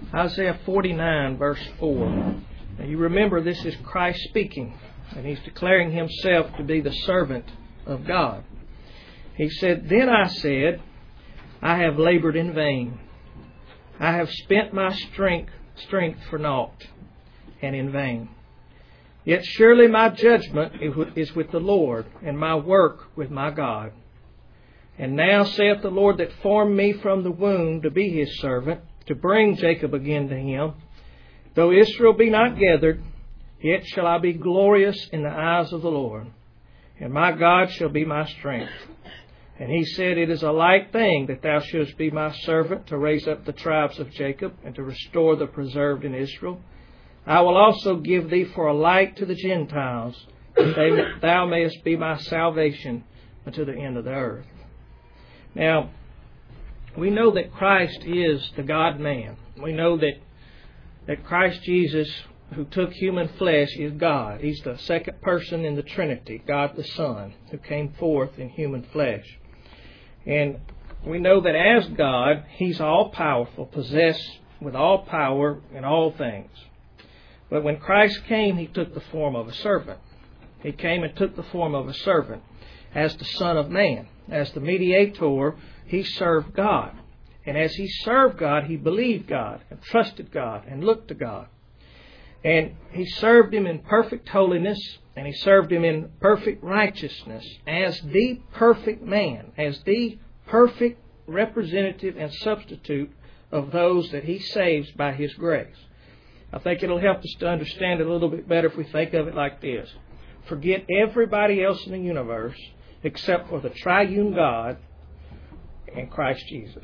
Isaiah 49, verse 4. Now you remember this is Christ speaking, and He's declaring Himself to be the servant of God. He said, "Then I said, I have labored in vain. I have spent my strength for naught and in vain. Yet surely my judgment is with the Lord, and my work with my God. And now saith the Lord that formed me from the womb to be His servant, to bring Jacob again to Him. Though Israel be not gathered, yet shall I be glorious in the eyes of the Lord, and my God shall be my strength. And He said, It is a light thing that thou shouldest be my servant, to raise up the tribes of Jacob, and to restore the preserved in Israel. I will also give thee for a light to the Gentiles, that thou mayest be my salvation unto the end of the earth." Now, we know that Christ is the God-man. We know that Christ Jesus, who took human flesh, is God. He's the second person in the Trinity, God the Son, who came forth in human flesh. And we know that as God, He's all-powerful, possessed with all power in all things. But when Christ came, He took the form of a servant. He came and took the form of a servant as the Son of Man. As the mediator, He served God. And as He served God, He believed God and trusted God and looked to God. And He served Him in perfect holiness, and He served Him in perfect righteousness as the perfect man, as the perfect representative and substitute of those that He saves by His grace. I think it'll help us to understand it a little bit better if we think of it like this. Forget everybody else in the universe except for the triune God and Christ Jesus.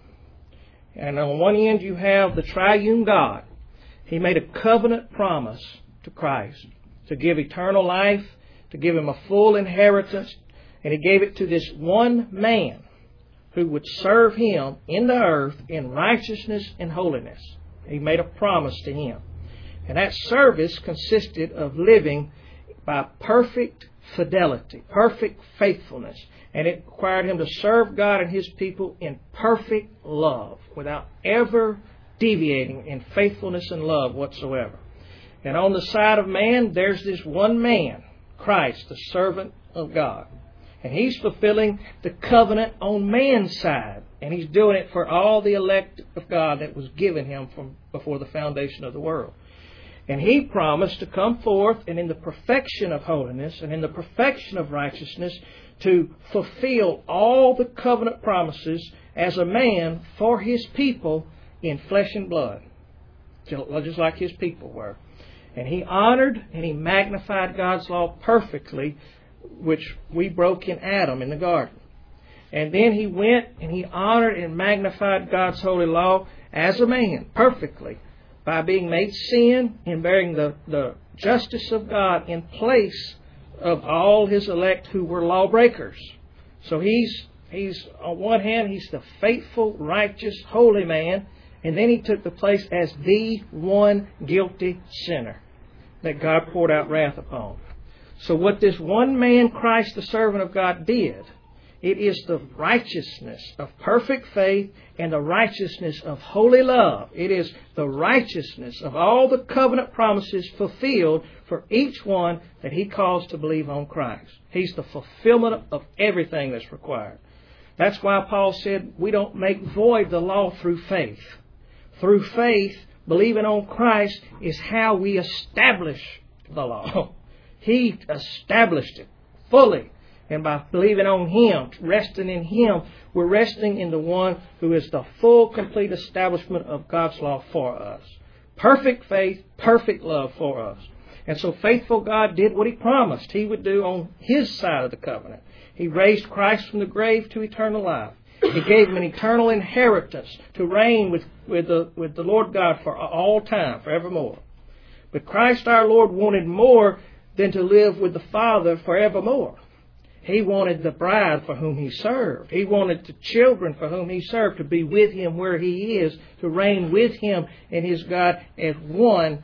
And on one end you have the triune God. He made a covenant promise to Christ to give eternal life, to give Him a full inheritance, and He gave it to this one man who would serve Him in the earth in righteousness and holiness. He made a promise to Him. And that service consisted of living by perfect fidelity, perfect faithfulness. And it required Him to serve God and His people in perfect love, without ever deviating in faithfulness and love whatsoever. And on the side of man, there's this one man, Christ, the servant of God. And He's fulfilling the covenant on man's side. And He's doing it for all the elect of God that was given Him from before the foundation of the world. And He promised to come forth and in the perfection of holiness and in the perfection of righteousness to fulfill all the covenant promises as a man for His people in flesh and blood, just like His people were. And He honored and He magnified God's law perfectly, which we broke in Adam in the garden. And then He went and He honored and magnified God's holy law as a man perfectly, by being made sin and bearing the justice of God in place of all His elect who were lawbreakers. So He's on one hand, He's the faithful, righteous, holy man, and then He took the place as the one guilty sinner that God poured out wrath upon. So what this one man, Christ, the servant of God, did, it is the righteousness of perfect faith and the righteousness of holy love. It is the righteousness of all the covenant promises fulfilled for each one that He calls to believe on Christ. He's the fulfillment of everything that's required. That's why Paul said we don't make void the law through faith. Through faith, believing on Christ is how we establish the law. He established it fully. And by believing on Him, resting in Him, we're resting in the one who is the full, complete establishment of God's law for us. Perfect faith, perfect love for us. And so faithful God did what He promised He would do on His side of the covenant. He raised Christ from the grave to eternal life. He gave Him an eternal inheritance to reign with the Lord God for all time, forevermore. But Christ our Lord wanted more than to live with the Father forevermore. He wanted the bride for whom He served. He wanted the children for whom He served to be with Him where He is, to reign with Him and His God as one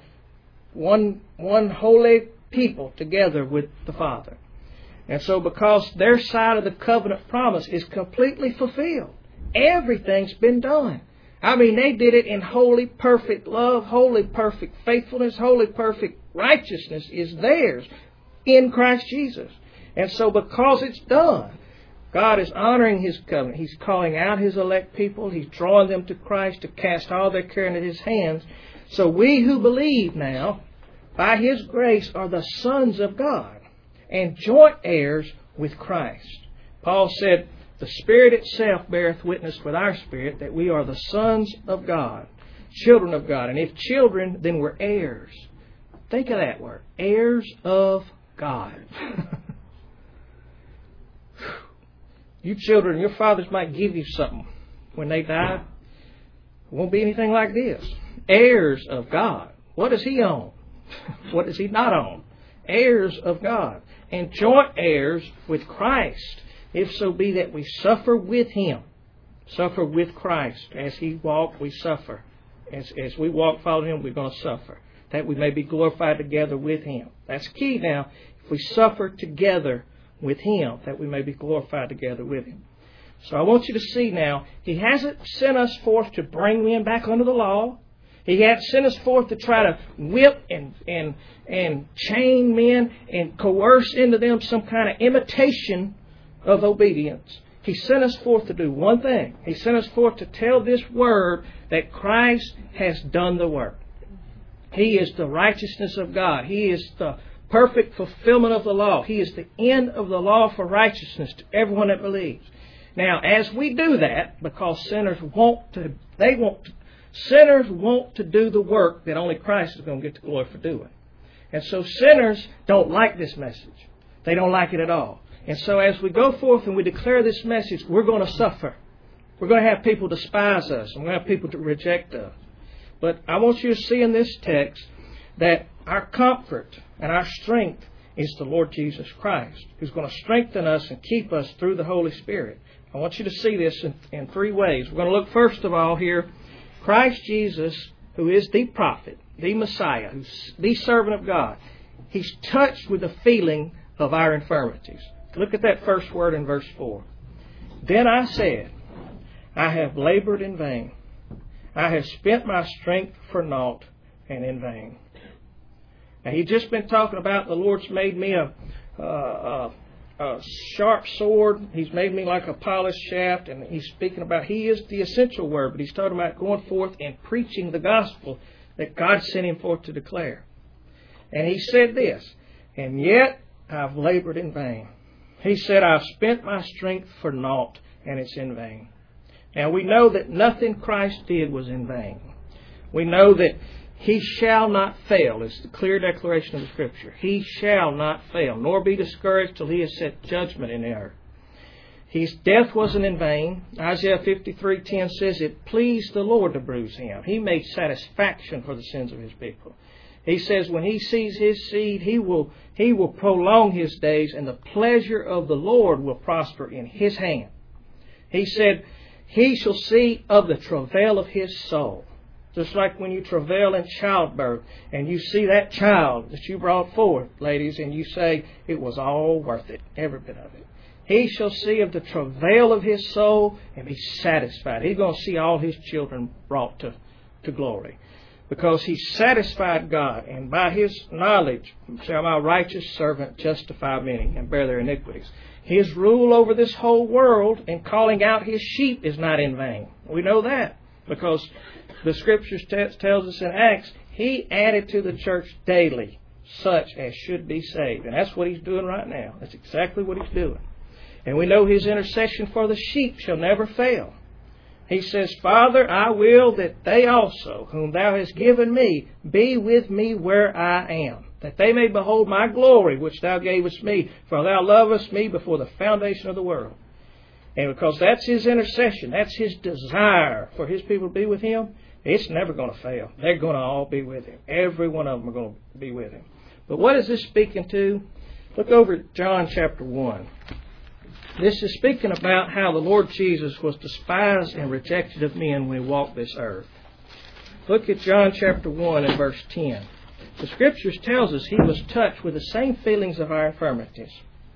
holy people together with the Father. And so because their side of the covenant promise is completely fulfilled, everything's been done. I mean, they did it in holy, perfect love, holy, perfect faithfulness, holy, perfect righteousness is theirs in Christ Jesus. And so because it's done, God is honoring His covenant. He's calling out His elect people. He's drawing them to Christ to cast all their care into His hands. So we who believe now, by His grace, are the sons of God and joint heirs with Christ. Paul said, the Spirit itself beareth witness with our spirit that we are the sons of God, children of God. And if children, then we're heirs. Think of that word, heirs of God. You children, your fathers might give you something when they die. It won't be anything like this. Heirs of God. What does He own? What does He not own? Heirs of God. And joint heirs with Christ, if so be that we suffer with Him. Suffer with Christ. As He walked, we suffer. As we walk following Him, we're going to suffer. That we may be glorified together with Him. That's key now. If we suffer together with Him, that we may be glorified together with Him. So I want you to see now, He hasn't sent us forth to bring men back under the law. He hasn't sent us forth to try to whip and chain men and coerce into them some kind of imitation of obedience. He sent us forth to do one thing. He sent us forth to tell this word that Christ has done the work. He is the righteousness of God. He is the perfect fulfillment of the law. He is the end of the law for righteousness to everyone that believes. Now, as we do that, because sinners want to do the work that only Christ is going to get the glory for doing. And so sinners don't like this message. They don't like it at all. And so as we go forth and we declare this message, we're going to suffer. We're going to have people despise us. And we're going to have people to reject us. But I want you to see in this text that our comfort and our strength is the Lord Jesus Christ, who's going to strengthen us and keep us through the Holy Spirit. I want you to see this in three ways. We're going to look first of all here, Christ Jesus, who is the prophet, the Messiah, who's the servant of God. He's touched with the feeling of our infirmities. Look at that first word in verse 4. Then I said, I have labored in vain. I have spent my strength for naught and in vain. Now, he's just been talking about the Lord's made me a sharp sword. He's made me like a polished shaft. And he's speaking about, He is the essential word. But he's talking about going forth and preaching the gospel that God sent Him forth to declare. And he said this, and yet I've labored in vain. He said, I've spent my strength for naught, and it's in vain. Now we know that nothing Christ did was in vain. We know that He shall not fail. It's the clear declaration of the Scripture. He shall not fail, nor be discouraged till He has set judgment in the earth. His death wasn't in vain. Isaiah 53:10 says, it pleased the Lord to bruise Him. He made satisfaction for the sins of His people. He says when He sees His seed, He will prolong His days, and the pleasure of the Lord will prosper in His hand. He said, He shall see of the travail of His soul. Just like when you travail in childbirth and you see that child that you brought forth, ladies, and you say, it was all worth it, every bit of it. He shall see of the travail of His soul and be satisfied. He's going to see all His children brought to glory. Because He satisfied God, and by His knowledge shall my righteous servant justify many and bear their iniquities. His rule over this whole world and calling out His sheep is not in vain. We know that because the Scriptures tells us in Acts, He added to the church daily such as should be saved. And that's what He's doing right now. That's exactly what He's doing. And we know His intercession for the sheep shall never fail. He says, Father, I will that they also, whom Thou hast given me, be with me where I am, that they may behold my glory, which Thou gavest me, for Thou lovest me before the foundation of the world. And because that's His intercession, that's His desire for His people to be with Him, it's never going to fail. They're going to all be with Him. Every one of them are going to be with Him. But what is this speaking to? Look over at John chapter 1. This is speaking about how the Lord Jesus was despised and rejected of men when He walked this earth. Look at John chapter 1 and verse 10. The Scriptures tells us He was touched with the same feelings of our infirmities.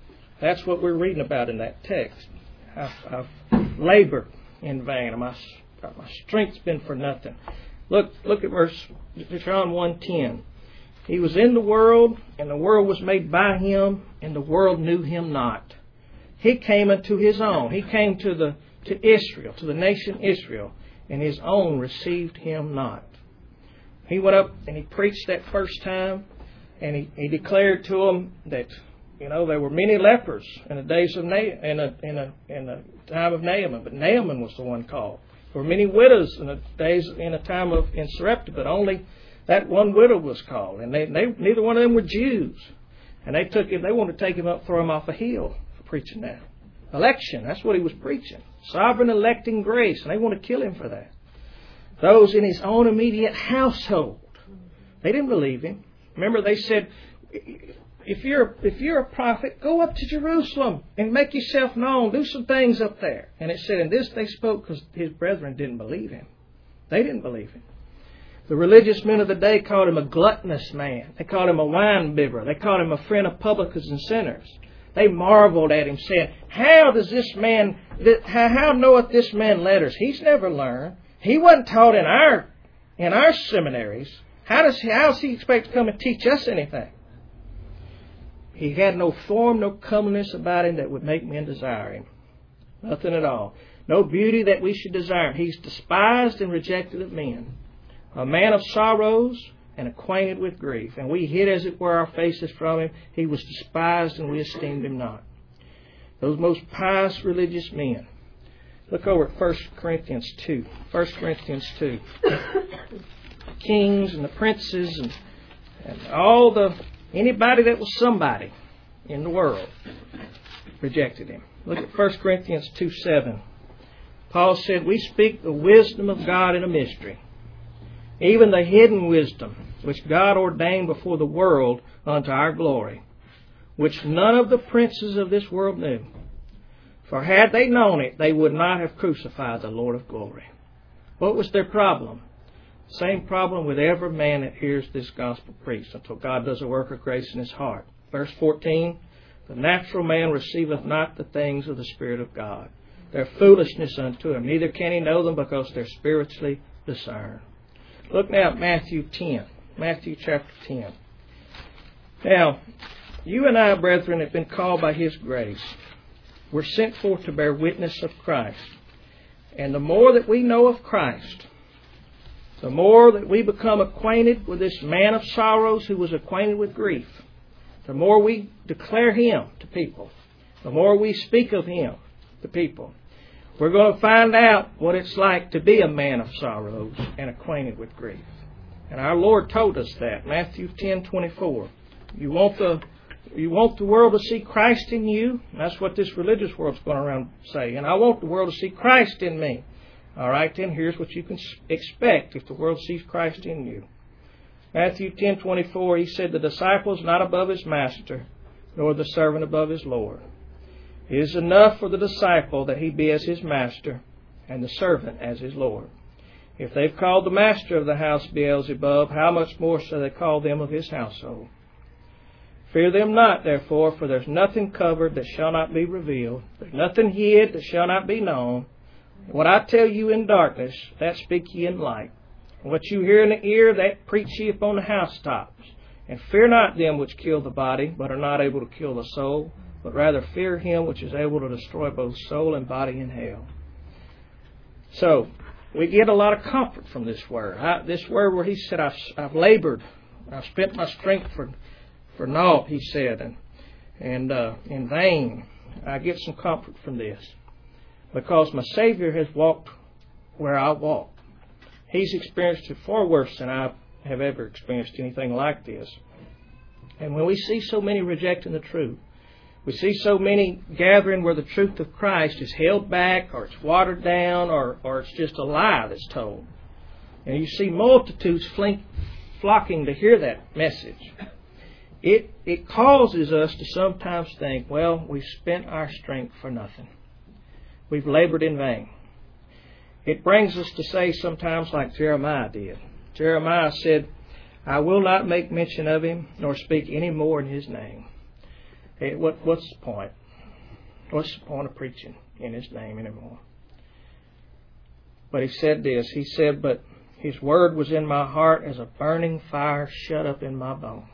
That's what we're reading about in that text. I've labored in vain. My strength's been for nothing. Look at John 1:10. He was in the world, and the world was made by Him, and the world knew Him not. He came unto His own. He came to Israel, to the nation Israel, and His own received Him not. He went up and He preached that first time, and He declared to them that, there were many lepers in the days of in the time of Naaman, but Naaman was the one called. There were many widows in the time of Sarepta, but only that one widow was called, and neither one of them were Jews, and they wanted to take Him up, throw Him off a hill for preaching that. Election, that's what He was preaching. Sovereign electing grace, and they want to kill Him for that. Those in His own immediate household, they didn't believe Him. Remember, they said, if you're a prophet, go up to Jerusalem and make yourself known. Do some things up there. And it said, in this they spoke because His brethren didn't believe Him. They didn't believe Him. The religious men of the day called Him a gluttonous man. They called Him a wine bibber. They called Him a friend of publicans and sinners. They marveled at Him, saying, how knoweth this man letters? He's never learned. He wasn't taught in our seminaries. How does He expect to come and teach us anything? He had no form, no comeliness about Him that would make men desire Him. Nothing at all. No beauty that we should desire Him. He's despised and rejected of men. A man of sorrows and acquainted with grief. And we hid, as it were, our faces from Him. He was despised and we esteemed Him not. Those most pious religious men. Look over at 1 Corinthians 2. 1 Corinthians 2. Kings and the princes and anybody that was somebody in the world rejected Him. Look at 1 Corinthians 2:7. Paul said, we speak the wisdom of God in a mystery, even the hidden wisdom, which God ordained before the world unto our glory, which none of the princes of this world knew. For had they known it, they would not have crucified the Lord of glory. What was their problem? Same problem with every man that hears this gospel preached, until God does a work of grace in his heart. Verse 14, the natural man receiveth not the things of the Spirit of God. They're foolishness unto him. Neither can he know them, because they're spiritually discerned. Look now at Matthew 10. Matthew chapter 10. Now, you and I, brethren, have been called by His grace. We're sent forth to bear witness of Christ. And the more that we know of Christ, the more that we become acquainted with this man of sorrows who was acquainted with grief, the more we declare Him to people, the more we speak of Him to people, we're going to find out what it's like to be a man of sorrows and acquainted with grief. And our Lord told us that. Matthew 10:24. You want the world to see Christ in you? That's what this religious world's going around saying. And I want the world to see Christ in me. All right, then here's what you can expect if the world sees Christ in you. Matthew 10:24, He said, the disciple is not above his master, nor the servant above his Lord. It is enough for the disciple that he be as his master, and the servant as his Lord. If they've called the master of the house Beelzebub, how much more shall they call them of his household? Fear them not, therefore, for there's nothing covered that shall not be revealed. There's nothing hid that shall not be known. What I tell you in darkness, that speak ye in light. And what you hear in the ear, that preach ye upon the housetops. And fear not them which kill the body, but are not able to kill the soul, but rather fear Him which is able to destroy both soul and body in hell. So, we get a lot of comfort from this word. This word where He said, I've labored, I've spent my strength for naught, He said, and in vain. I get some comfort from this, because my Savior has walked where I walk. He's experienced it far worse than I have ever experienced anything like this. And when we see so many rejecting the truth, we see so many gathering where the truth of Christ is held back, or it's watered down, or it's just a lie that's told. And you see multitudes flocking to hear that message. It causes us to sometimes think, well, we've spent our strength for nothing. We've labored in vain. It brings us to say sometimes like Jeremiah did. Jeremiah said, I will not make mention of Him, nor speak any more in His name. What's the point? What's the point of preaching in His name anymore? But he said this. He said, but his word was in my heart as a burning fire shut up in my bones.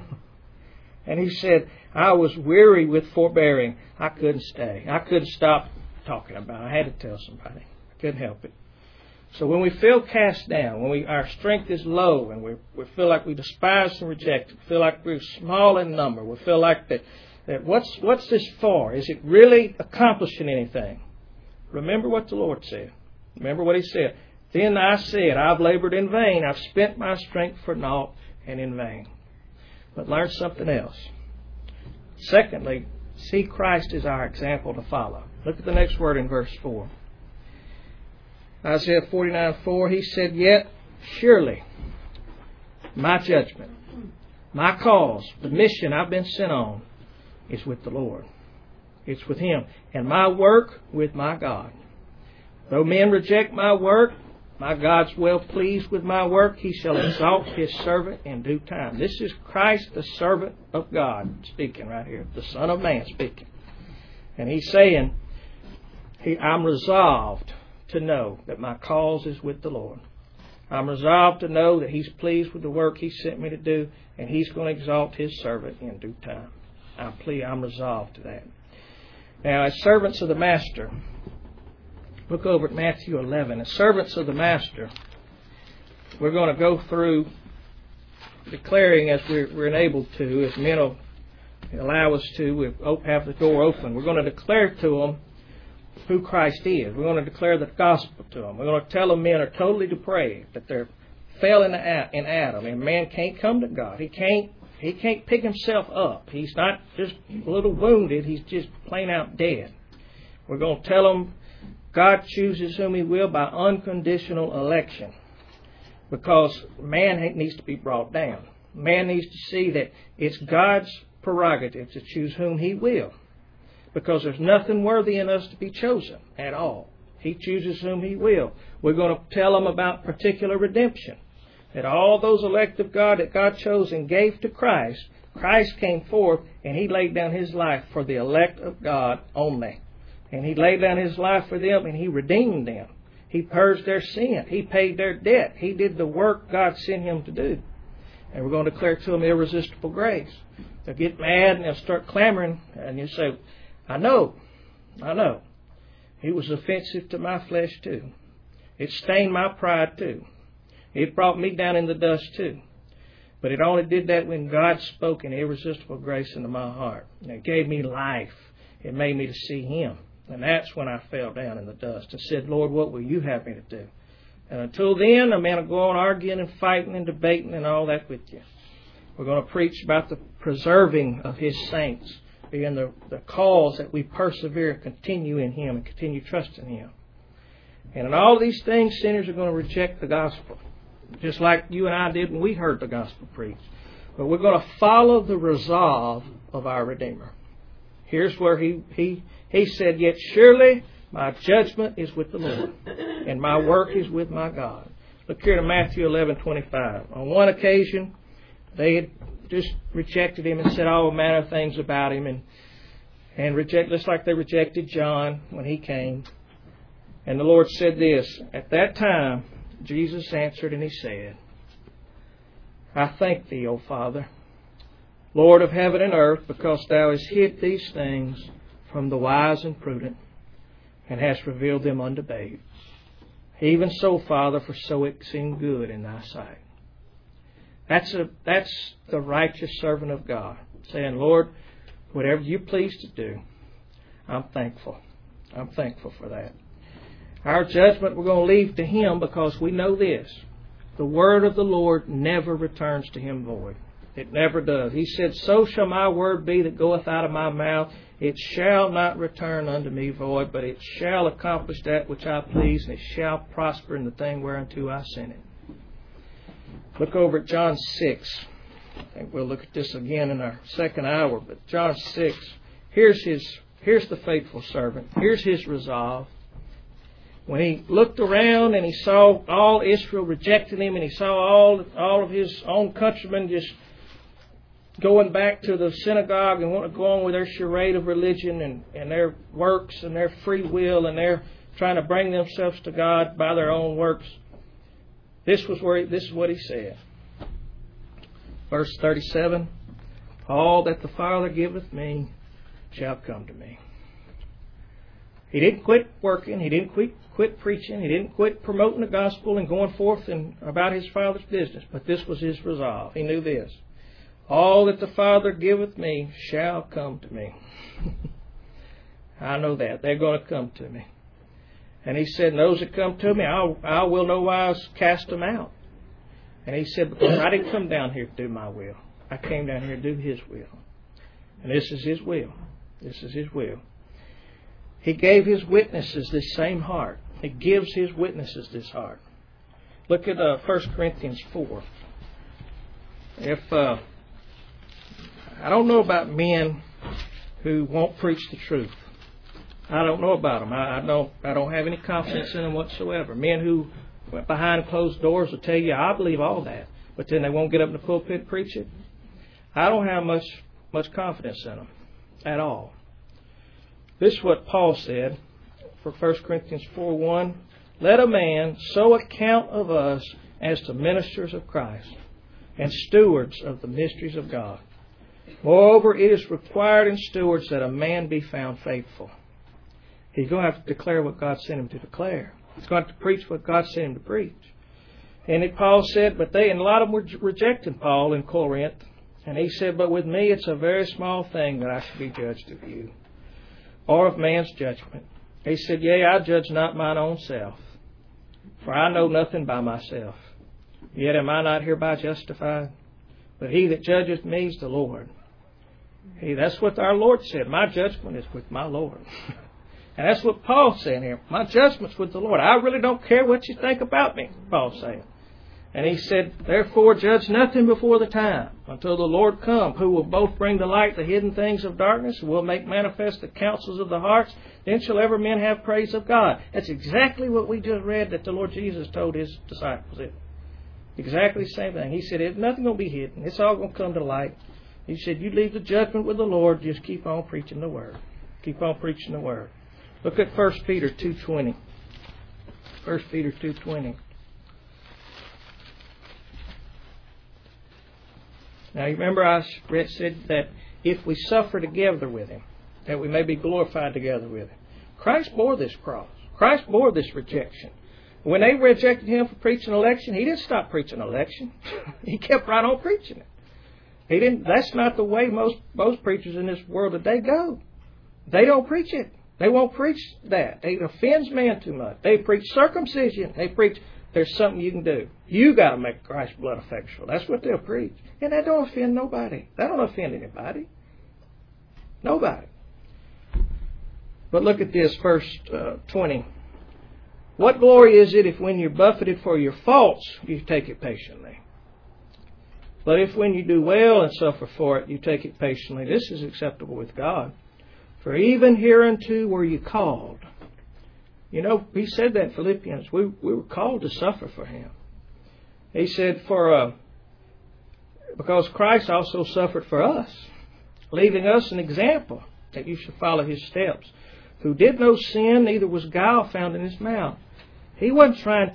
And he said, I was weary with forbearing. I couldn't stay. I couldn't stop talking about it. I had to tell somebody. I couldn't help it. So when we feel cast down, when our strength is low, and we feel like we despise and reject, we feel like we're small in number, we feel like that what's this for? Is it really accomplishing anything? Remember what the Lord said. Remember what He said. Then I said, I've labored in vain. I've spent my strength for naught and in vain. But learn something else. Secondly, see Christ as our example to follow. Look at the next word in verse 4. Isaiah 49:4, He said, yet surely my judgment, my cause, the mission I've been sent on is with the Lord. It's with Him. And my work with my God. Though men reject my work, my God's well pleased with my work. He shall exalt His servant in due time. This is Christ, the servant of God, speaking right here. The Son of Man speaking. And He's saying, I'm resolved to know that my cause is with the Lord. I'm resolved to know that He's pleased with the work He sent me to do, and He's going to exalt His servant in due time. I'm resolved to that. Now, as servants of the Master, look over at Matthew 11. As servants of the Master, we're going to go through declaring, as we're enabled to, as men will allow us to, we have the door open. We're going to declare to them who Christ is. We're going to declare the gospel to them. We're going to tell them men are totally depraved, that they're fell in Adam, and man can't come to God. He can't pick himself up. He's not just a little wounded. He's just plain out dead. We're going to tell them God chooses whom He will by unconditional election, because man needs to be brought down. Man needs to see that it's God's prerogative to choose whom He will, because there's nothing worthy in us to be chosen at all. He chooses whom He will. We're going to tell them about particular redemption, that all those elect of God that God chose and gave to Christ, Christ came forth and He laid down His life for the elect of God only. And He laid down His life for them, and He redeemed them. He purged their sin. He paid their debt. He did the work God sent Him to do. And we're going to declare to them irresistible grace. They'll get mad and they'll start clamoring, and you say, I know. It was offensive to my flesh too. It stained my pride too. It brought me down in the dust too. But it only did that when God spoke an irresistible grace into my heart. And it gave me life. It made me to see Him. And that's when I fell down in the dust and said, Lord, what will You have me to do? And until then, a man will go on arguing and fighting and debating and all that with you. We're going to preach about the preserving of His saints, being the cause that we persevere, continue in Him, and continue trusting Him. And in all these things, sinners are going to reject the gospel, just like you and I did when we heard the gospel preached. But we're going to follow the resolve of our Redeemer. Here's where he said, yet surely my judgment is with the Lord, and my work is with my God. Look here to Matthew 11:25. On one occasion, they had just rejected Him and said all manner of things about Him, and reject, just like they rejected John when he came. And the Lord said this, at that time, Jesus answered and He said, I thank Thee, O Father, Lord of heaven and earth, because Thou hast hid these things from the wise and prudent, and hast revealed them unto babes. Even so, Father, for so it seemed good in Thy sight. That's the righteous servant of God, saying, Lord, whatever You please to do, I'm thankful. I'm thankful for that. Our judgment we're going to leave to Him, because we know this. The word of the Lord never returns to Him void. It never does. He said, so shall my word be that goeth out of my mouth. It shall not return unto me void, but it shall accomplish that which I please, and it shall prosper in the thing whereunto I sent it. Look over at John 6. I think we'll look at this again in our second hour. But John 6, here's the faithful servant. Here's his resolve. When he looked around and he saw all Israel rejecting him, and he saw all of his own countrymen just going back to the synagogue and want to go on with their charade of religion and their works and their free will and their trying to bring themselves to God by their own works. This is what he said. Verse 37, all that the Father giveth me shall come to me. He didn't quit working. He didn't quit preaching. He didn't quit promoting the gospel and going forth about his Father's business. But this was his resolve. He knew this. All that the Father giveth me shall come to me. I know that. They're going to come to me. And he said, those that come to me, I will no wise cast them out. And he said, because I didn't come down here to do my will. I came down here to do his will. And this is his will. This is his will. He gave his witnesses this same heart. He gives his witnesses this heart. Look at 1 Corinthians 4. I don't know about men who won't preach the truth. I don't know about them. I don't have any confidence in them whatsoever. Men who behind closed doors will tell you, I believe all that, but then they won't get up in the pulpit and preach it. I don't have much confidence in them at all. This is what Paul said for 1 Corinthians 4:1. Let a man so account of us as to ministers of Christ and stewards of the mysteries of God. Moreover, it is required in stewards that a man be found faithful. He's going to have to declare what God sent him to declare. He's going to have to preach what God sent him to preach. And Paul said, and a lot of them were rejecting Paul in Corinth. And he said, but with me it's a very small thing that I should be judged of you, or of man's judgment. He said, yea, I judge not mine own self, for I know nothing by myself. Yet am I not hereby justified? But he that judgeth me is the Lord. That's what our Lord said. My judgment is with my Lord. And that's what Paul's saying here. My judgment's with the Lord. I really don't care what you think about me, Paul's saying. And he said, therefore judge nothing before the time, until the Lord come, who will both bring to light the hidden things of darkness, and will make manifest the counsels of the hearts. Then shall every man have praise of God. That's exactly what we just read that the Lord Jesus told his disciples. Exactly the same thing. He said, there's nothing going to be hidden. It's all going to come to light. He said, you leave the judgment with the Lord. Just keep on preaching the Word. Keep on preaching the Word. Look at 1 Peter 2:20. 1 Peter 2:20. Now, you remember I said that if we suffer together with Him, that we may be glorified together with Him. Christ bore this cross. Christ bore this rejection. When they rejected Him for preaching election, He didn't stop preaching election. He kept right on preaching it. He didn't. That's not the way most preachers in this world today go. They don't preach it. They won't preach that. It offends man too much. They preach circumcision. They preach there's something you can do. You got to make Christ's blood effectual. That's what they'll preach. And that don't offend nobody. That don't offend anybody. Nobody. But look at this, verse 20. What glory is it if when you're buffeted for your faults, you take it patiently? But if when you do well and suffer for it, you take it patiently, this is acceptable with God. For even hereunto were you called. You know, he said that in Philippians. We were called to suffer for Him. He said, because Christ also suffered for us, leaving us an example that you should follow His steps. Who did no sin, neither was guile found in His mouth. He wasn't trying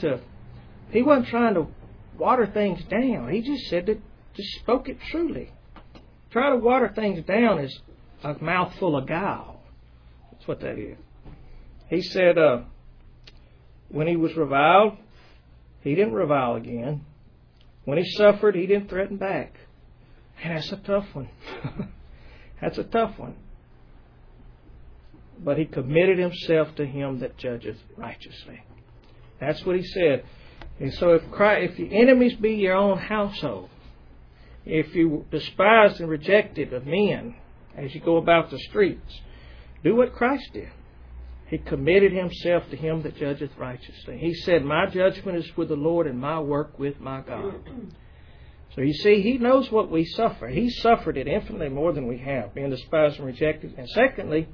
to water things down. He just said that, just spoke it truly. Try to water things down is a mouthful of guile. That's what that is. He said, when He was reviled, He didn't revile again. When He suffered, He didn't threaten back. And that's a tough one. That's a tough one. But He committed Himself to Him that judgeth righteously. That's what He said. And so if your enemies be your own household, if you despised and rejected of men as you go about the streets, do what Christ did. He committed Himself to Him that judgeth righteously. He said, my judgment is with the Lord and my work with my God. So you see, He knows what we suffer. He suffered it infinitely more than we have, being despised and rejected. And secondly,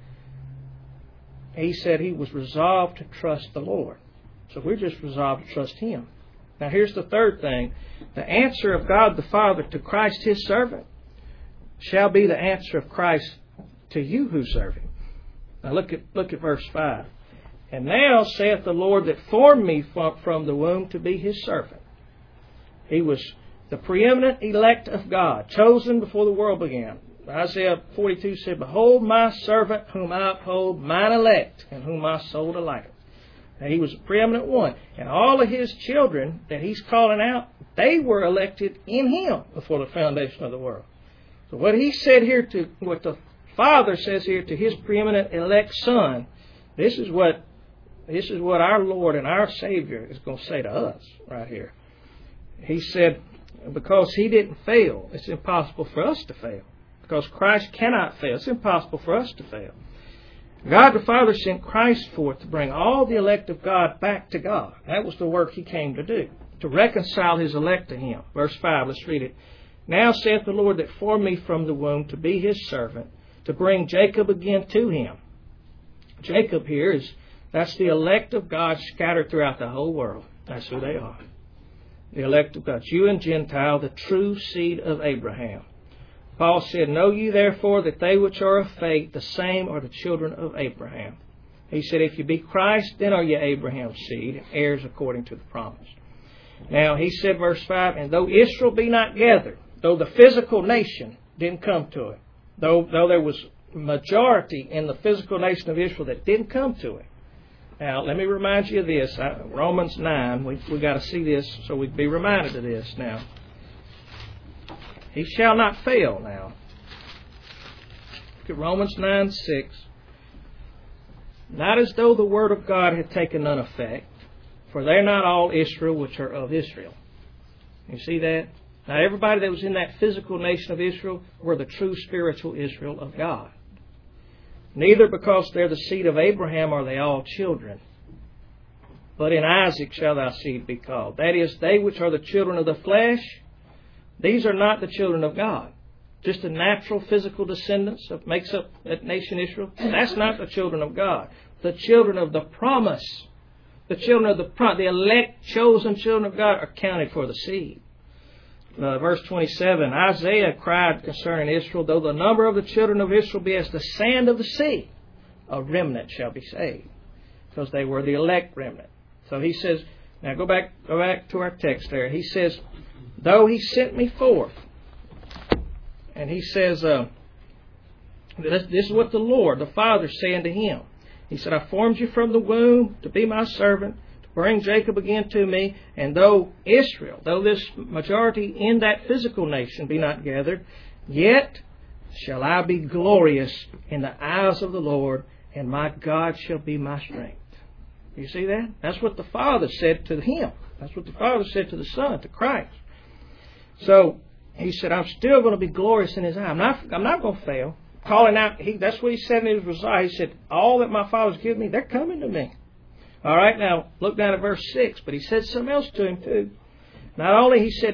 He said He was resolved to trust the Lord. So we're just resolved to trust Him. Now here's the third thing. The answer of God the Father to Christ His servant shall be the answer of Christ to you who serve Him. Now look at verse 5. And now saith the Lord that formed me from the womb to be His servant. He was the preeminent elect of God, chosen before the world began. Isaiah 42 said, Behold my servant whom I uphold, mine elect, in whom my soul delighteth. And He was a preeminent one. And all of His children that He's calling out, they were elected in Him before the foundation of the world. So what He said here what the Father says here to His preeminent elect Son, this is what our Lord and our Savior is going to say to us right here. He said, because He didn't fail, it's impossible for us to fail. Because Christ cannot fail, it's impossible for us to fail. God the Father sent Christ forth to bring all the elect of God back to God. That was the work He came to do, to reconcile His elect to Him. Verse 5, let's read it. Now saith the Lord that formed me from the womb to be His servant, to bring Jacob again to Him. Jacob here that's the elect of God scattered throughout the whole world. That's who they are. The elect of God, Jew and Gentile, the true seed of Abraham. Paul said, Know ye therefore that they which are of faith, the same are the children of Abraham. He said, If you be Christ, then are ye Abraham's seed, heirs according to the promise. Now, he said, verse 5, And though Israel be not gathered, though the physical nation didn't come to it, though there was majority in the physical nation of Israel that didn't come to it. Now, let me remind you of this. Romans 9, we got to see this so we'd be reminded of this now. He shall not fail now. Look at Romans 9:6. Not as though the word of God had taken none effect, for they're not all Israel which are of Israel. You see that? Now everybody that was in that physical nation of Israel were the true spiritual Israel of God. Neither because they're the seed of Abraham are they all children, but in Isaac shall thy seed be called. That is, they which are the children of the flesh, these are not the children of God. Just the natural physical descendants that makes up that nation Israel. That's not the children of God. The children of the promise, the children of the elect, chosen children of God are counted for the seed. Verse 27, Isaiah cried concerning Israel, Though the number of the children of Israel be as the sand of the sea, a remnant shall be saved. Because they were the elect remnant. So he says, now go back to our text there. He says, Though He sent me forth. And he says, this is what the Lord, the Father, is saying to him. He said, I formed you from the womb to be my servant, to bring Jacob again to me. And though Israel, though this majority in that physical nation be not gathered, yet shall I be glorious in the eyes of the Lord, and my God shall be my strength. You see that? That's what the Father said to him. That's what the Father said to the Son, to Christ. So he said, I'm still going to be glorious in His eye. I'm not going to fail. Calling out, that's what He said in His reside. He said, all that my Father's given me, they're coming to me. All right, now look down at verse 6. But He said something else to him too. Not only you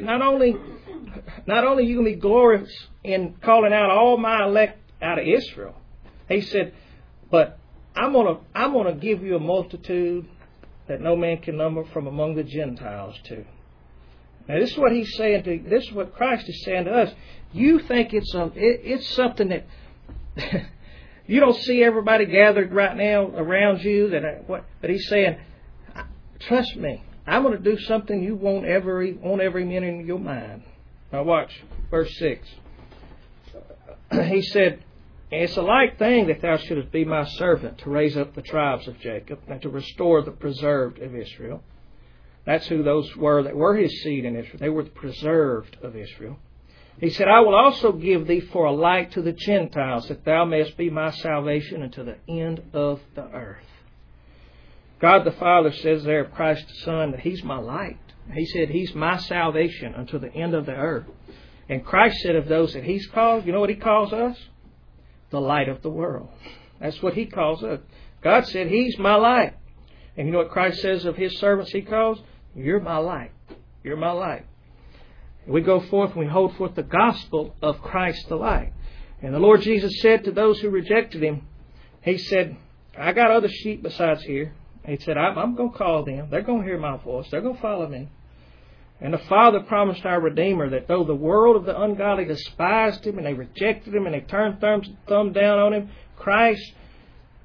going to be glorious in calling out all my elect out of Israel. He said, but I'm going to give you a multitude that no man can number from among the Gentiles too. Now this is what He's saying this is what Christ is saying to us. You think it's something that you don't see everybody gathered right now around you. But He's saying, trust me, I'm going to do something you won't ever even enter your mind. Now watch verse 6. He said, It's a like thing that thou shouldest be my servant to raise up the tribes of Jacob and to restore the preserved of Israel. That's who those were that were His seed in Israel. They were the preserved of Israel. He said, I will also give thee for a light to the Gentiles, that thou mayest be my salvation unto the end of the earth. God the Father says there of Christ the Son that He's my light. He said He's my salvation unto the end of the earth. And Christ said of those that He's called, you know what He calls us? The light of the world. That's what He calls us. God said He's my light. And you know what Christ says of His servants He calls? You're my light. You're my light. We go forth and we hold forth the gospel of Christ the light. And the Lord Jesus said to those who rejected Him, He said, I got other sheep besides here. He said, I'm going to call them. They're going to hear my voice. They're going to follow me. And the Father promised our Redeemer that though the world of the ungodly despised Him and they rejected Him and they turned thumb down on Him, Christ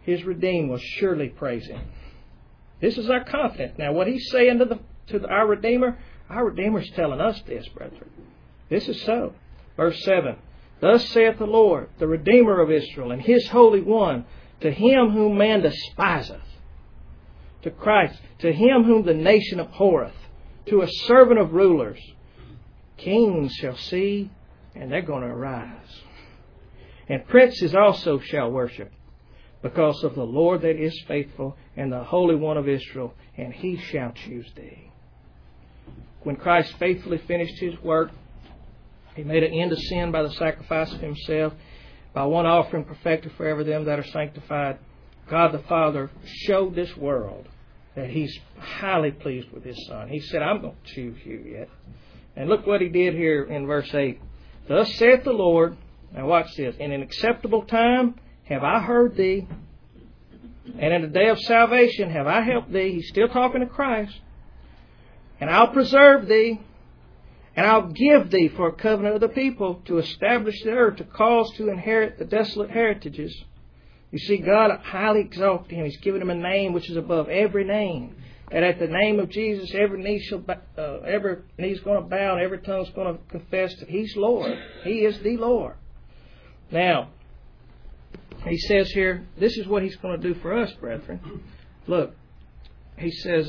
His redeemed will surely praise Him. This is our confidence. Now, what He's saying to our Redeemer's telling us this, brethren. This is so. Verse 7. Thus saith the Lord, the Redeemer of Israel, and His Holy One, to him whom man despiseth, to Christ, to him whom the nation abhorreth, to a servant of rulers, kings shall see, and they're going to arise. And princes also shall worship, because of the Lord that is faithful, and the Holy One of Israel, and He shall choose thee. When Christ faithfully finished His work, He made an end to sin by the sacrifice of Himself, by one offering perfected forever them that are sanctified. God the Father showed this world that He's highly pleased with His Son. He said, I'm going to choose you yet. And look what He did here in verse 8. Thus saith the Lord, now watch this, in an acceptable time have I heard thee, and in the day of salvation have I helped thee. He's still talking to Christ. And I'll preserve thee, and I'll give thee for a covenant of the people to establish the earth, to cause to inherit the desolate heritages. You see, God highly exalted Him. He's given Him a name which is above every name. And at the name of Jesus, every knee's going to bow, and every tongue's going to confess that He's Lord. He is the Lord. Now, He says here, this is what He's going to do for us, brethren. Look, He says,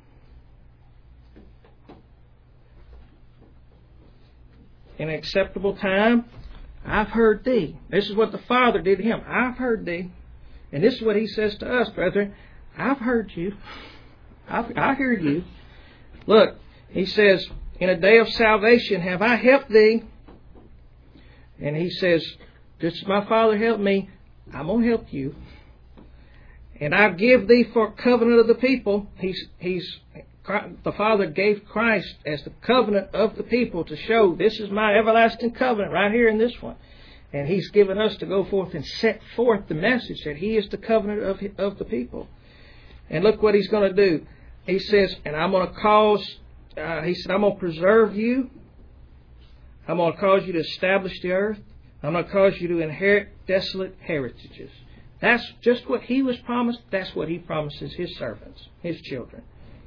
in an acceptable time, I've heard thee. This is what the Father did to Him. I've heard thee. And this is what He says to us, brethren. I've heard you. I hear you. Look, He says, in a day of salvation have I helped thee. And He says, just as my Father helped me, I'm going to help you. And I give thee for covenant of the people. The Father gave Christ as the covenant of the people to show this is my everlasting covenant right here in this one. And He's given us to go forth and set forth the message that He is the covenant of the people. And look what He's going to do. He says, and I'm going to I'm going to preserve you. I'm going to cause you to establish the earth. I'm going to cause you to inherit desolate heritages. That's just what He was promised. That's what He promises His servants, His children.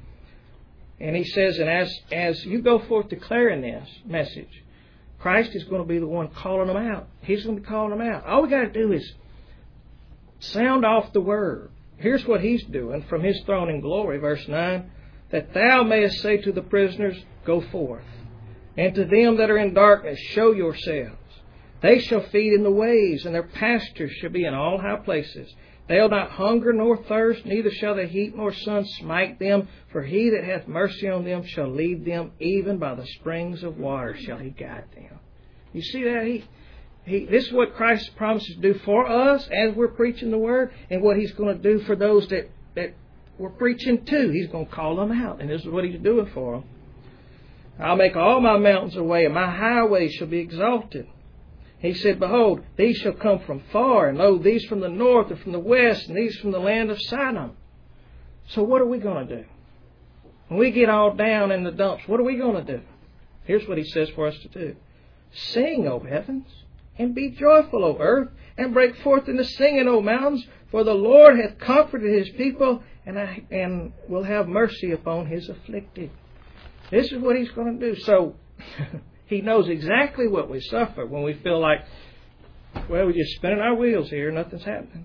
And He says, and as you go forth declaring this message, Christ is going to be the one calling them out. He's going to be calling them out. All we got to do is sound off the word. Here's what He's doing from His throne in glory, verse 9, that thou mayest say to the prisoners, go forth, and to them that are in darkness, show yourselves. They shall feed in the ways, and their pastures shall be in all high places. They'll not hunger nor thirst, neither shall the heat nor sun smite them. For He that hath mercy on them shall lead them, even by the springs of water shall He guide them. You see that? This is what Christ promises to do for us as we're preaching the Word, and what He's going to do for those that we're preaching to. He's going to call them out, and this is what He's doing for them. I'll make all my mountains a way, and my highways shall be exalted. He said, behold, these shall come from far, and lo, these from the north and from the west, and these from the land of Sidon. So what are we going to do? When we get all down in the dumps, what are we going to do? Here's what He says for us to do. Sing, O heavens, and be joyful, O earth, and break forth into singing, O mountains, for the Lord hath comforted His people, and will have mercy upon His afflicted. This is what He's going to do. So He knows exactly what we suffer when we feel like, well, we're just spinning our wheels here, nothing's happening.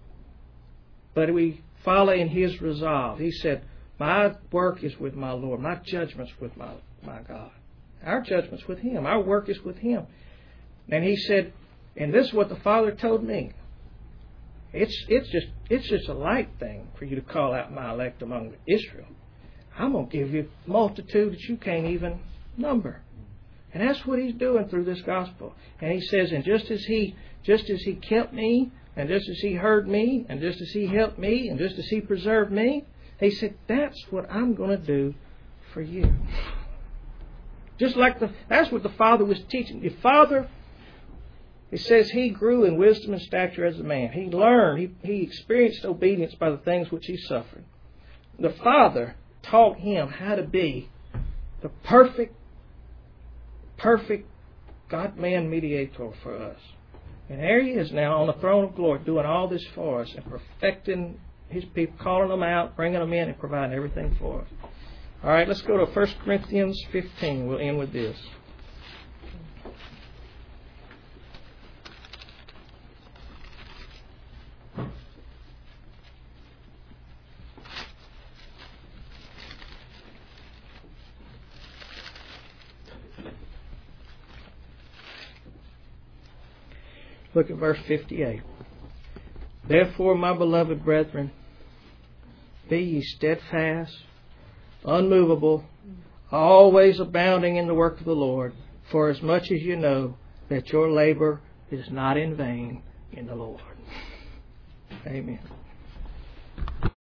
But we follow in His resolve. He said, my work is with my Lord. My judgment's with my God. Our judgment's with Him. Our work is with Him. And He said, and this is what the Father told me. It's just a light thing for you to call out my elect among Israel. I'm going to give you a multitude that you can't even number. And that's what He's doing through this gospel. And He says, and just as He kept me, and just as He heard me, and just as He helped me, and just as He preserved me, He said, that's what I'm going to do for you. Just like that's what the Father was teaching. The Father, it says He grew in wisdom and stature as a man. He learned, He experienced obedience by the things which He suffered. The Father taught Him how to be the perfect God-man mediator for us. And there He is now on the throne of glory doing all this for us and perfecting His people, calling them out, bringing them in, and providing everything for us. All right, let's go to 1 Corinthians 15. We'll end with this. Look at verse 58. Therefore, my beloved brethren, be ye steadfast, unmovable, always abounding in the work of the Lord, for as much as you know that your labor is not in vain in the Lord. Amen.